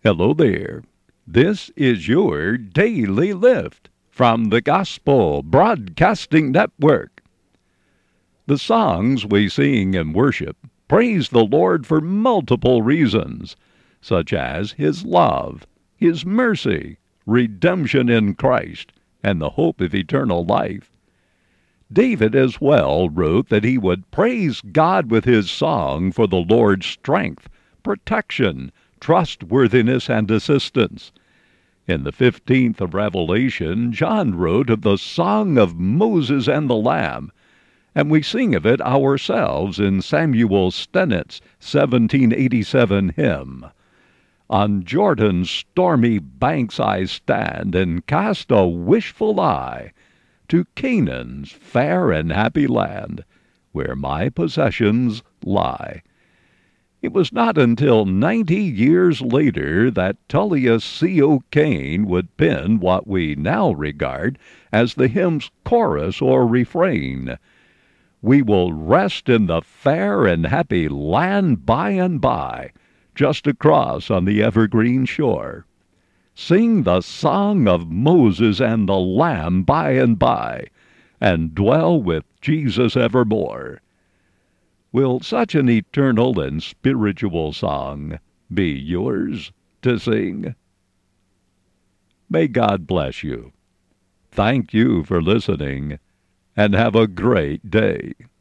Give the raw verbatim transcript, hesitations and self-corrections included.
Hello there. This is your Daily Lift from the Gospel Broadcasting Network. The songs we sing in worship praise the Lord for multiple reasons, such as His love, His mercy, redemption in Christ, and the hope of eternal life. David as well wrote that he would praise God with his song for the Lord's strength, protection, trustworthiness, and assistance. In the fifteenth of Revelation, John wrote of the song of Moses and the Lamb, and we sing of it ourselves in Samuel Stennett's seventeen eighty-seven hymn. On Jordan's stormy banks I stand and cast a wishful eye to Canaan's fair and happy land, where my possessions lie. It was not until ninety years later that Tullius C. O'Kane would pen what we now regard as the hymn's chorus or refrain. We will rest in the fair and happy land by and by, just across on the evergreen shore. Sing the song of Moses and the Lamb by and by, and dwell with Jesus evermore. Will such an eternal and spiritual song be yours to sing? May God bless you. Thank you for listening, and have a great day.